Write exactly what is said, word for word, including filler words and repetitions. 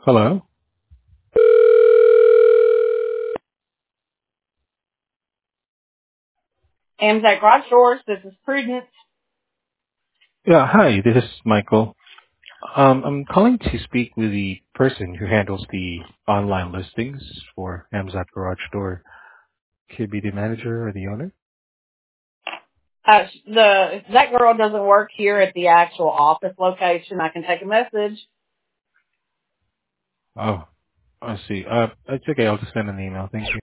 Hello. Amzak Garage Doors, this is Prudence. Yeah, hi, this is Michael. Um, I'm calling to speak with the person who handles the online listings for Amzat Garage Door. Could be the manager or the owner? Uh, the that girl doesn't work here at the actual office location. I can take a message. Oh, I see. Uh, it's okay. I'll just send an email. Thank you.